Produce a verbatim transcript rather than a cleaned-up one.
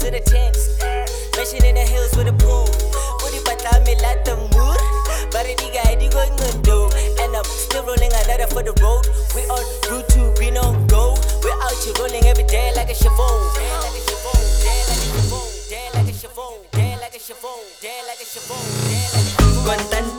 with a tents. Mansion in the hills with a pool. Booty pata me like the mood. But I diga I digo ngundo. And I'm still rolling another for the road. We on route to green on go. We're out here rolling every day like a Chevrolet. Day like a Chevrolet. Day like a Chevrolet. Day like a Chevrolet. Day like a Chevrolet. Day like a Chevrolet. Day like a Chevrolet.